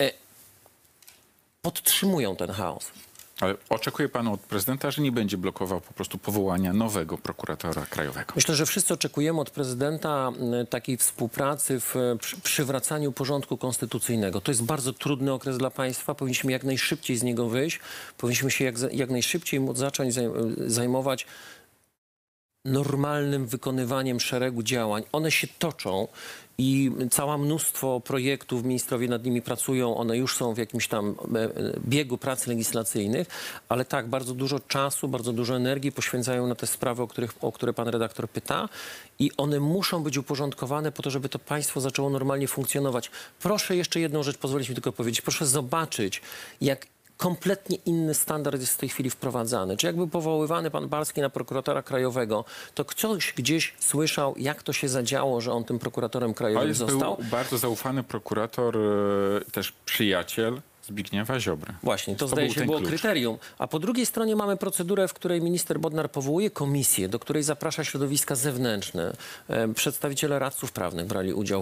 podtrzymują ten chaos. Ale oczekuje pan od prezydenta, że nie będzie blokował po prostu powołania nowego prokuratora krajowego? Myślę, że wszyscy oczekujemy od prezydenta takiej współpracy w przywracaniu porządku konstytucyjnego. To jest bardzo trudny okres dla państwa. Powinniśmy jak najszybciej z niego wyjść. Powinniśmy się jak najszybciej móc zacząć zajmować normalnym wykonywaniem szeregu działań. One się toczą i całe mnóstwo projektów, ministrowie nad nimi pracują, one już są w jakimś tam biegu prac legislacyjnych, ale tak, bardzo dużo czasu, bardzo dużo energii poświęcają na te sprawy, o które pan redaktor pyta i one muszą być uporządkowane po to, żeby to państwo zaczęło normalnie funkcjonować. Proszę jeszcze jedną rzecz, pozwolić mi tylko powiedzieć, proszę zobaczyć, jak kompletnie inny standard jest w tej chwili wprowadzany. Czy jakby powoływany pan Balski na prokuratora krajowego, to ktoś gdzieś słyszał, jak to się zadziało, że on tym prokuratorem krajowym został? Był bardzo zaufany prokurator, też przyjaciel Zbigniewa Ziobry. Właśnie, to zdaje się było kryterium. A po drugiej stronie mamy procedurę, w której minister Bodnar powołuje komisję, do której zaprasza środowiska zewnętrzne. Przedstawiciele radców prawnych brali udział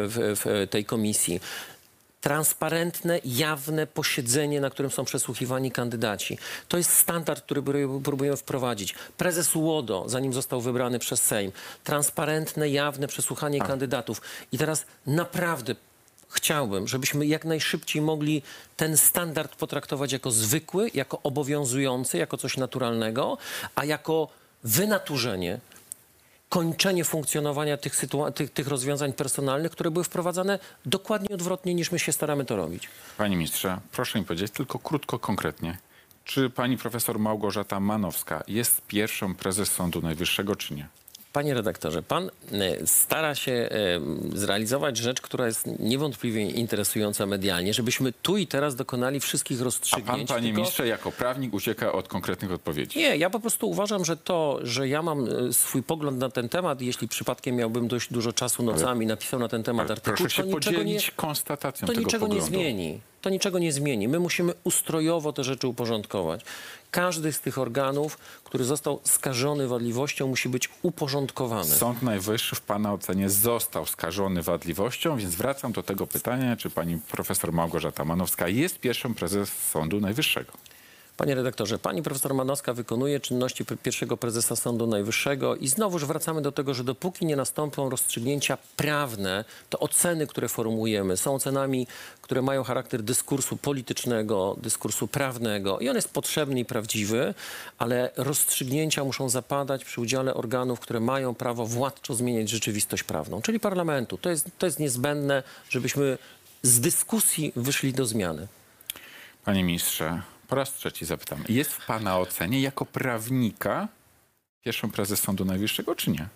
w tej komisji. Transparentne, jawne posiedzenie, na którym są przesłuchiwani kandydaci. To jest standard, który próbujemy wprowadzić. Prezes UODO, zanim został wybrany przez Sejm. Transparentne, jawne przesłuchanie kandydatów. I teraz naprawdę chciałbym, żebyśmy jak najszybciej mogli ten standard potraktować jako zwykły, jako obowiązujący, jako coś naturalnego, a jako wynaturzenie, kończenie funkcjonowania tych rozwiązań personalnych, które były wprowadzane dokładnie odwrotnie, niż my się staramy to robić. Panie ministrze, proszę mi powiedzieć tylko krótko, konkretnie. Czy pani profesor Małgorzata Manowska jest pierwszą prezes Sądu Najwyższego, czy nie? Panie redaktorze, pan stara się zrealizować rzecz, która jest niewątpliwie interesująca medialnie, żebyśmy tu i teraz dokonali wszystkich rozstrzygnięć. A pan, panie ministrze, jako prawnik ucieka od konkretnych odpowiedzi. Nie, ja po prostu uważam, że to, że ja mam swój pogląd na ten temat, jeśli przypadkiem miałbym dość dużo czasu nocami, napisał na ten temat artykuł, proszę się to niczego podzielić konstatacją to tego niczego poglądu. nie zmieni. To niczego nie zmieni. My musimy ustrojowo te rzeczy uporządkować. Każdy z tych organów, który został skażony wadliwością, musi być uporządkowany. Sąd Najwyższy w pana ocenie został skażony wadliwością, więc wracam do tego pytania, czy pani profesor Małgorzata Manowska jest pierwszą prezes Sądu Najwyższego? Panie redaktorze, pani profesor Manowska wykonuje czynności pierwszego prezesa Sądu Najwyższego i znowuż wracamy do tego, że dopóki nie nastąpią rozstrzygnięcia prawne, to oceny, które formułujemy, są ocenami, które mają charakter dyskursu politycznego, dyskursu prawnego i on jest potrzebny i prawdziwy, ale rozstrzygnięcia muszą zapadać przy udziale organów, które mają prawo władczo zmieniać rzeczywistość prawną, czyli parlamentu. To jest niezbędne, żebyśmy z dyskusji wyszli do zmiany. Panie ministrze, po raz trzeci zapytam. Jest w pana ocenie jako prawnika pierwszą prezes Sądu Najwyższego, czy nie?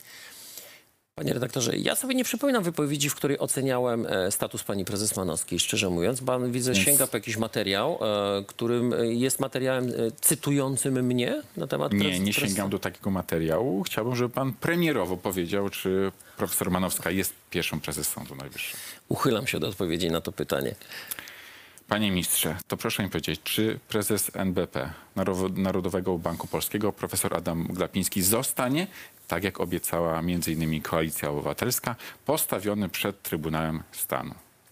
Panie redaktorze, ja sobie nie przypominam wypowiedzi, w której oceniałem status pani prezes Manowskiej, szczerze mówiąc. Pan, widzę, sięga po jakiś materiał, którym jest materiałem cytującym mnie na temat... Nie sięgam do takiego materiału. Chciałbym, żeby pan premierowo powiedział, czy profesor Manowska jest pierwszą prezes Sądu Najwyższego. Uchylam się do odpowiedzi na to pytanie. Panie ministrze, to proszę mi powiedzieć, czy prezes NBP, Narodowego Banku Polskiego, profesor Adam Glapiński zostanie, tak jak obiecała m.in. Koalicja Obywatelska, postawiony przed Trybunałem Stanu?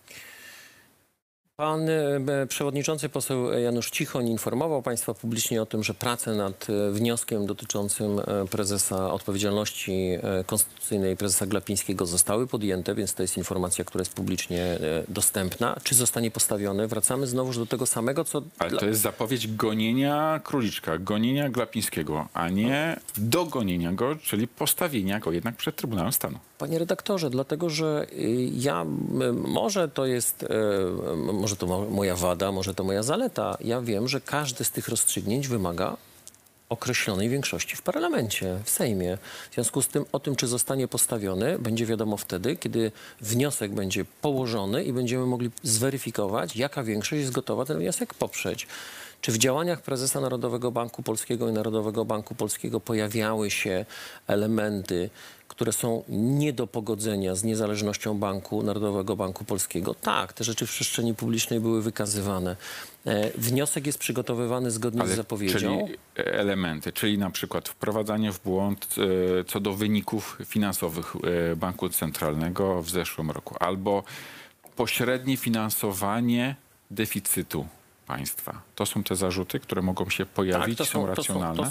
Pan przewodniczący poseł Janusz Cichoń informował państwa publicznie o tym, że prace nad wnioskiem dotyczącym prezesa odpowiedzialności konstytucyjnej prezesa Glapińskiego zostały podjęte, więc to jest informacja, która jest publicznie dostępna. Czy zostanie postawiony? Wracamy znowuż do tego samego, co... Ale to jest zapowiedź gonienia Króliczka, gonienia Glapińskiego, a nie dogonienia go, czyli postawienia go jednak przed Trybunałem Stanu. Panie redaktorze, dlatego, że może to jest, może to moja wada, może to moja zaleta. Ja wiem, że każdy z tych rozstrzygnięć wymaga określonej większości w parlamencie, w Sejmie. W związku z tym o tym, czy zostanie postawiony, będzie wiadomo wtedy, kiedy wniosek będzie położony i będziemy mogli zweryfikować, jaka większość jest gotowa ten wniosek poprzeć. Czy w działaniach prezesa Narodowego Banku Polskiego i Narodowego Banku Polskiego pojawiały się elementy, które są nie do pogodzenia z niezależnością Narodowego Banku Polskiego? Tak, te rzeczy w przestrzeni publicznej były wykazywane. Wniosek jest przygotowywany zgodnie z zapowiedzią. Czyli elementy, czyli na przykład wprowadzanie w błąd co do wyników finansowych Banku Centralnego w zeszłym roku, albo pośrednie finansowanie deficytu państwa. To są te zarzuty, które mogą się pojawić, tak, są racjonalne?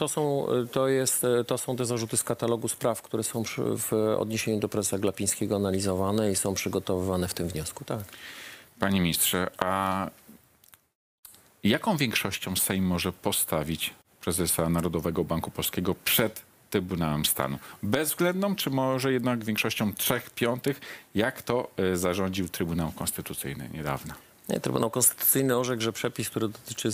To są te zarzuty z katalogu spraw, które są w odniesieniu do prezesa Glapińskiego analizowane i są przygotowywane w tym wniosku, tak. Panie ministrze, a jaką większością Sejm może postawić prezesa Narodowego Banku Polskiego przed Trybunałem Stanu? Bezwzględną, czy może jednak większością 3/5, jak to zarządził Trybunał Konstytucyjny niedawno? Nie, Trybunał Konstytucyjny orzekł, że przepis, który dotyczy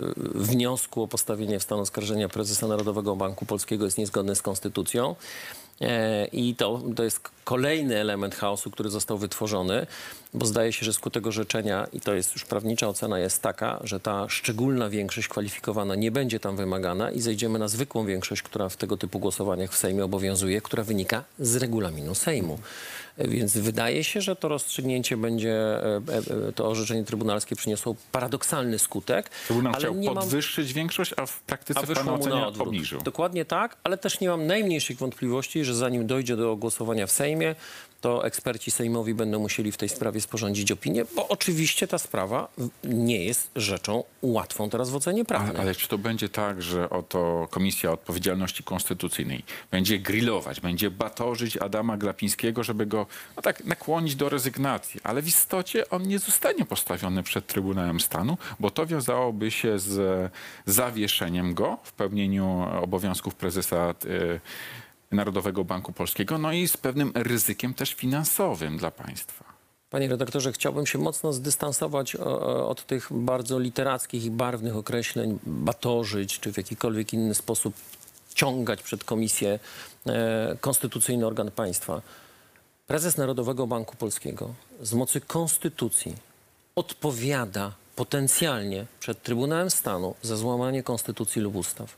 wniosku o postawienie w stan oskarżenia prezesa Narodowego Banku Polskiego jest niezgodny z konstytucją. I to jest kolejny element chaosu, który został wytworzony, bo zdaje się, że skutek orzeczenia, i to jest już prawnicza ocena, jest taka, że ta szczególna większość kwalifikowana nie będzie tam wymagana i zejdziemy na zwykłą większość, która w tego typu głosowaniach w Sejmie obowiązuje, która wynika z regulaminu Sejmu. Więc wydaje się, że to rozstrzygnięcie będzie, to orzeczenie trybunalskie przyniosło paradoksalny skutek. Trybunał ale chciał nie mam... podwyższyć większość, a w praktyce wyszło pana mu na ocenia odwrót. obniżył. Dokładnie tak, ale też nie mam najmniejszych wątpliwości, że zanim dojdzie do głosowania w Sejmie, to eksperci sejmowi będą musieli w tej sprawie sporządzić opinię, bo oczywiście ta sprawa nie jest rzeczą łatwą teraz w ocenie prawnej. Ale czy to będzie tak, że oto Komisja Odpowiedzialności Konstytucyjnej będzie grillować, będzie batorzyć Adama Glapińskiego, żeby go tak nakłonić do rezygnacji, ale w istocie on nie zostanie postawiony przed Trybunałem Stanu, bo to wiązałoby się z zawieszeniem go w pełnieniu obowiązków prezesa Narodowego Banku Polskiego, no i z pewnym ryzykiem też finansowym dla państwa. Panie redaktorze, chciałbym się mocno zdystansować od tych bardzo literackich i barwnych określeń, batorzyć, czy w jakikolwiek inny sposób ciągać przed komisję konstytucyjny organ państwa. Prezes Narodowego Banku Polskiego z mocy konstytucji odpowiada potencjalnie przed Trybunałem Stanu za złamanie konstytucji lub ustaw.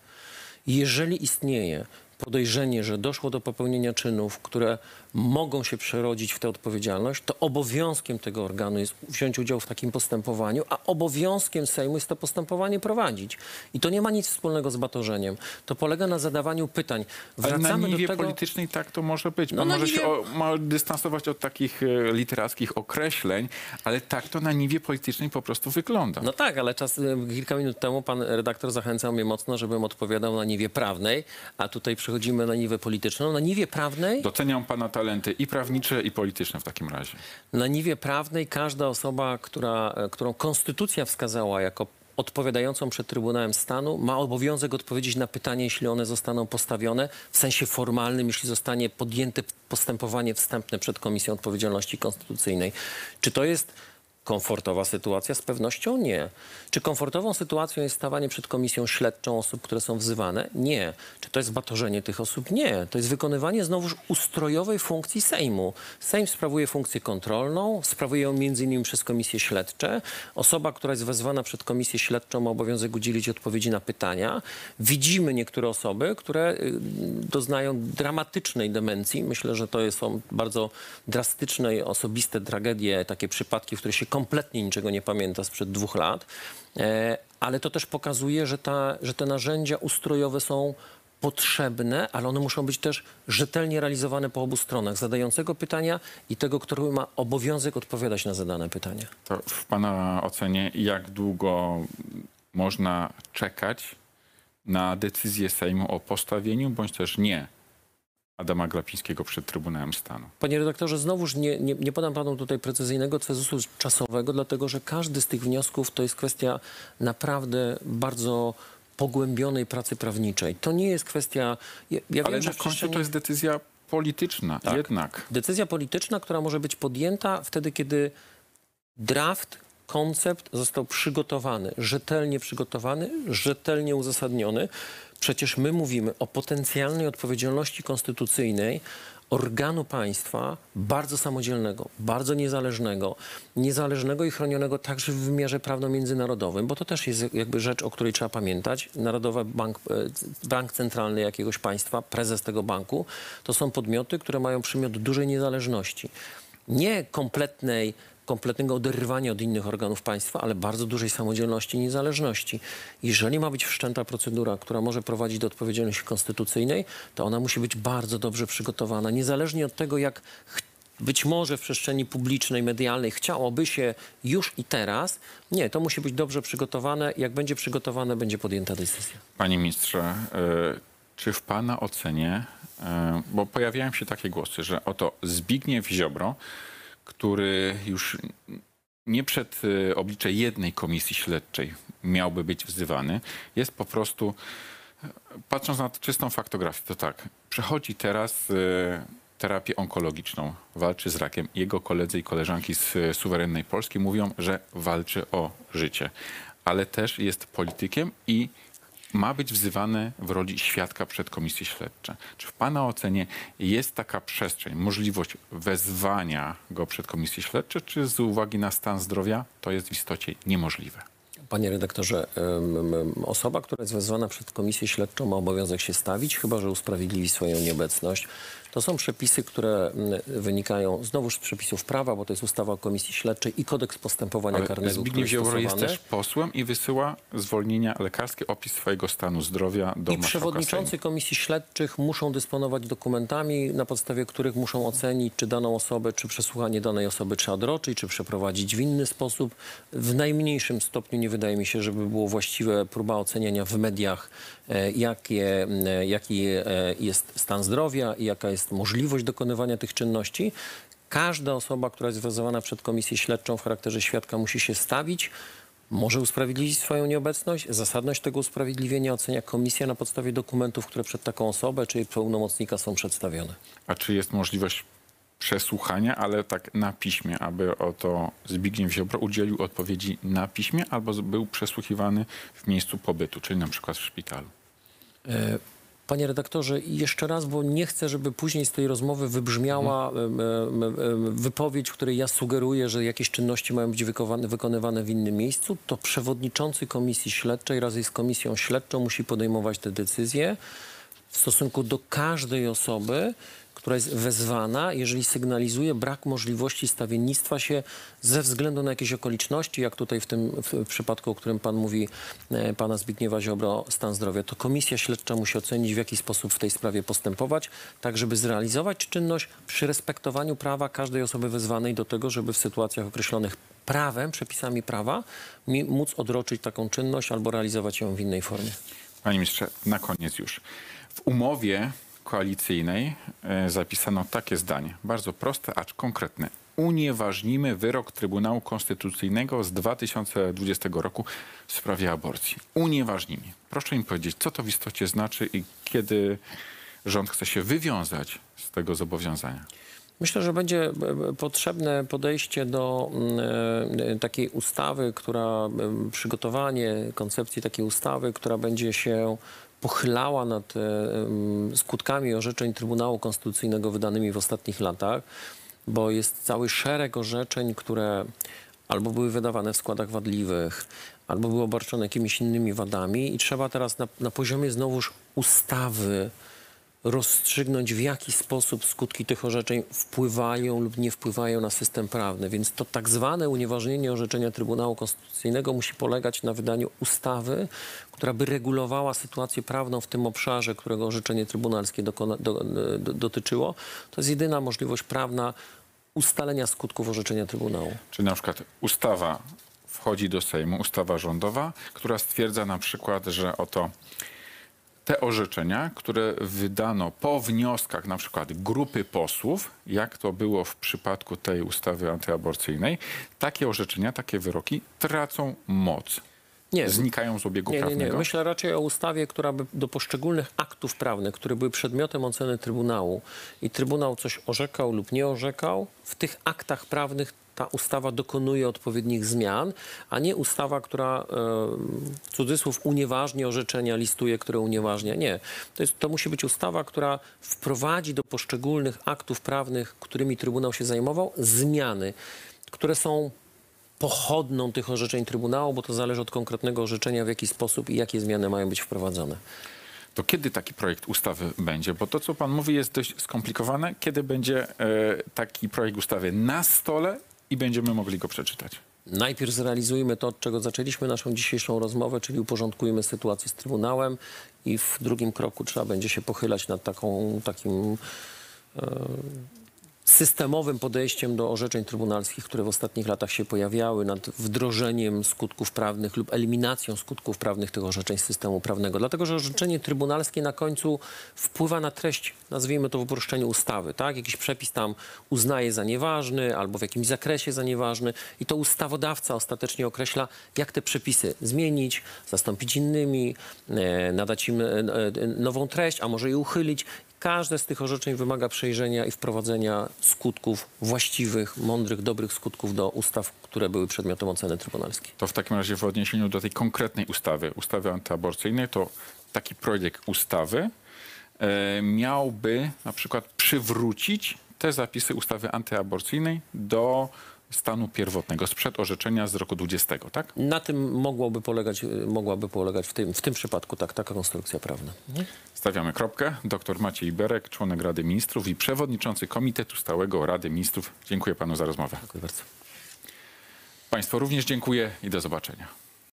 Jeżeli istnieje podejrzenie, że doszło do popełnienia czynów, które mogą się przerodzić w tę odpowiedzialność, to obowiązkiem tego organu jest wziąć udział w takim postępowaniu, a obowiązkiem Sejmu jest to postępowanie prowadzić. I to nie ma nic wspólnego z batorzeniem. To polega na zadawaniu pytań. Ale na niwie do tego... politycznej tak to może być. Pan No, może niwie... się dystansować od takich literackich określeń, ale tak to na niwie politycznej po prostu wygląda. No tak, ale kilka minut temu pan redaktor zachęcał mnie mocno, żebym odpowiadał na niwie prawnej, a tutaj przechodzimy na niwę polityczną. Na niwie prawnej... Doceniam pana talenty i prawnicze, i polityczne w takim razie. Na niwie prawnej każda osoba, którą konstytucja wskazała jako odpowiadającą przed Trybunałem Stanu, ma obowiązek odpowiedzieć na pytanie, jeśli one zostaną postawione, w sensie formalnym, jeśli zostanie podjęte postępowanie wstępne przed Komisją Odpowiedzialności Konstytucyjnej. Czy to jest komfortowa sytuacja? Z pewnością nie. Czy komfortową sytuacją jest stawanie przed komisją śledczą osób, które są wzywane? Nie. Czy to jest batorzenie tych osób? Nie. To jest wykonywanie znowuż ustrojowej funkcji Sejmu. Sejm sprawuje funkcję kontrolną, sprawuje ją m.in. przez komisje śledcze. Osoba, która jest wezwana przed komisję śledczą, ma obowiązek udzielić odpowiedzi na pytania. Widzimy niektóre osoby, które doznają dramatycznej demencji. Myślę, że to są bardzo drastyczne i osobiste tragedie, takie przypadki, w których się kompletnie niczego nie pamięta sprzed 2 lat, ale to też pokazuje, że te narzędzia ustrojowe są potrzebne, ale one muszą być też rzetelnie realizowane po obu stronach, zadającego pytania i tego, który ma obowiązek odpowiadać na zadane pytania. To w pana ocenie, jak długo można czekać na decyzję Sejmu o postawieniu bądź też nie Adama Glapińskiego przed Trybunałem Stanu? Panie redaktorze, znowuż nie podam panu tutaj precyzyjnego cezusu czasowego, dlatego że każdy z tych wniosków to jest kwestia naprawdę bardzo pogłębionej pracy prawniczej. To nie jest kwestia... Ja Ale wiem, że na końcu to jest decyzja polityczna jednak. Decyzja polityczna, która może być podjęta wtedy, kiedy draft, koncept został przygotowany, rzetelnie uzasadniony. Przecież my mówimy o potencjalnej odpowiedzialności konstytucyjnej organu państwa bardzo samodzielnego, bardzo niezależnego i chronionego także w wymiarze prawno-międzynarodowym, bo to też jest jakby rzecz, o której trzeba pamiętać. Narodowy Bank Centralny jakiegoś państwa, prezes tego banku, to są podmioty, które mają przymiot dużej niezależności. Nie kompletnego oderwania od innych organów państwa, ale bardzo dużej samodzielności i niezależności. Jeżeli ma być wszczęta procedura, która może prowadzić do odpowiedzialności konstytucyjnej, to ona musi być bardzo dobrze przygotowana, niezależnie od tego, jak być może w przestrzeni publicznej, medialnej chciałoby się już i teraz. Nie, to musi być dobrze przygotowane. Jak będzie przygotowane, będzie podjęta decyzja. Panie ministrze, czy w pana ocenie, bo pojawiają się takie głosy, że oto Zbigniew Ziobro, który już nie przed oblicze jednej komisji śledczej miałby być wzywany, jest po prostu, patrząc na czystą faktografię, to tak, przechodzi teraz terapię onkologiczną, walczy z rakiem. Jego koledzy i koleżanki z suwerennej Polski mówią, że walczy o życie, ale też jest politykiem i ma być wzywany w roli świadka przed komisje śledcze. Czy w pana ocenie jest taka przestrzeń, możliwość wezwania go przed komisje śledcze, czy z uwagi na stan zdrowia to jest w istocie niemożliwe? Panie redaktorze, osoba, która jest wezwana przed komisję śledczą, ma obowiązek się stawić, chyba że usprawiedliwi swoją nieobecność. To są przepisy, które wynikają znowuż z przepisów prawa, bo to jest ustawa o komisji śledczej i kodeks postępowania Ale karnego, który Zbigniew jest Ziobro jest stosowany. też posłem i wysyła zwolnienia lekarskie, opis swojego stanu zdrowia do I marszałka przewodniczący Sejmu. komisji śledczych muszą dysponować dokumentami, na podstawie których muszą ocenić, czy daną osobę, czy przesłuchanie danej osoby trzeba odroczyć, czy przeprowadzić w inny sposób. W najmniejszym stopniu nie wydaje mi się, żeby było właściwe próba oceniania w mediach, jaki jest stan zdrowia i jaka jest możliwość dokonywania tych czynności. Każda osoba, która jest wezwana przed komisję śledczą w charakterze świadka, musi się stawić, może usprawiedliwić swoją nieobecność. Zasadność tego usprawiedliwienia ocenia komisja na podstawie dokumentów, które przed taką osobę czy jej pełnomocnika są przedstawione. A czy jest możliwość przesłuchania, ale tak na piśmie, aby oto Zbigniew Ziobro udzielił odpowiedzi na piśmie albo był przesłuchiwany w miejscu pobytu, czyli na przykład w szpitalu? Panie redaktorze, jeszcze raz, bo nie chcę, żeby później z tej rozmowy wybrzmiała wypowiedź, w której ja sugeruję, że jakieś czynności mają być wykonywane w innym miejscu. To przewodniczący komisji śledczej razem z komisją śledczą musi podejmować te decyzje w stosunku do każdej osoby, która jest wezwana, jeżeli sygnalizuje brak możliwości stawiennictwa się ze względu na jakieś okoliczności, jak tutaj w przypadku, o którym pan mówi, pana Zbigniewa Ziobro, stan zdrowia, to komisja śledcza musi ocenić, w jaki sposób w tej sprawie postępować, tak żeby zrealizować czynność przy respektowaniu prawa każdej osoby wezwanej do tego, żeby w sytuacjach określonych prawem, przepisami prawa, móc odroczyć taką czynność albo realizować ją w innej formie. Panie ministrze, na koniec już. W umowie koalicyjnej zapisano takie zdanie, bardzo proste, acz konkretne. Unieważnimy wyrok Trybunału Konstytucyjnego z 2020 roku w sprawie aborcji. Unieważnimy. Proszę mi powiedzieć, co to w istocie znaczy i kiedy rząd chce się wywiązać z tego zobowiązania? Myślę, że będzie potrzebne podejście do takiej ustawy, przygotowanie koncepcji takiej ustawy, która będzie się pochylała nad skutkami orzeczeń Trybunału Konstytucyjnego wydanymi w ostatnich latach, bo jest cały szereg orzeczeń, które albo były wydawane w składach wadliwych, albo były obarczone jakimiś innymi wadami i trzeba teraz na poziomie znowuż ustawy rozstrzygnąć, w jaki sposób skutki tych orzeczeń wpływają lub nie wpływają na system prawny. Więc to tak zwane unieważnienie orzeczenia Trybunału Konstytucyjnego musi polegać na wydaniu ustawy, która by regulowała sytuację prawną w tym obszarze, którego orzeczenie trybunalskie dotyczyło. To jest jedyna możliwość prawna ustalenia skutków orzeczenia Trybunału. Czyli na przykład ustawa wchodzi do Sejmu, ustawa rządowa, która stwierdza na przykład, że oto te orzeczenia, które wydano po wnioskach na przykład grupy posłów, jak to było w przypadku tej ustawy antyaborcyjnej, takie orzeczenia, takie wyroki tracą moc. Nie. Znikają z obiegu prawnego. Nie. Myślę raczej o ustawie, która by do poszczególnych aktów prawnych, które były przedmiotem oceny Trybunału i Trybunał coś orzekał lub nie orzekał, w tych aktach prawnych ta ustawa dokonuje odpowiednich zmian, a nie ustawa, która w cudzysłów unieważnia orzeczenia, listuje, które unieważnia. Nie. To musi być ustawa, która wprowadzi do poszczególnych aktów prawnych, którymi Trybunał się zajmował, zmiany, które są pochodną tych orzeczeń Trybunału, bo to zależy od konkretnego orzeczenia, w jaki sposób i jakie zmiany mają być wprowadzone. To kiedy taki projekt ustawy będzie? Bo to, co pan mówi, jest dość skomplikowane. Kiedy będzie taki projekt ustawy na stole i będziemy mogli go przeczytać? Najpierw zrealizujmy to, od czego zaczęliśmy naszą dzisiejszą rozmowę, czyli uporządkujmy sytuację z Trybunałem i w drugim kroku trzeba będzie się pochylać nad takim systemowym podejściem do orzeczeń trybunalskich, które w ostatnich latach się pojawiały, nad wdrożeniem skutków prawnych lub eliminacją skutków prawnych tych orzeczeń z systemu prawnego. Dlatego, że orzeczenie trybunalskie na końcu wpływa na treść, nazwijmy to w uproszczeniu, ustawy. Tak? Jakiś przepis tam uznaje za nieważny albo w jakimś zakresie za nieważny i to ustawodawca ostatecznie określa, jak te przepisy zmienić, zastąpić innymi, nadać im nową treść, a może je uchylić. Każde z tych orzeczeń wymaga przejrzenia i wprowadzenia skutków właściwych, mądrych, dobrych skutków do ustaw, które były przedmiotem oceny trybunalskiej. To w takim razie w odniesieniu do tej konkretnej ustawy antyaborcyjnej, to taki projekt ustawy miałby na przykład przywrócić te zapisy ustawy antyaborcyjnej do stanu pierwotnego, sprzed orzeczenia z roku 20, tak? Na tym mogłaby polegać w tym przypadku taka konstrukcja prawna. Stawiamy kropkę. Dr Maciej Berek, członek Rady Ministrów i przewodniczący Komitetu Stałego Rady Ministrów. Dziękuję panu za rozmowę. Dziękuję bardzo. Państwu również dziękuję i do zobaczenia.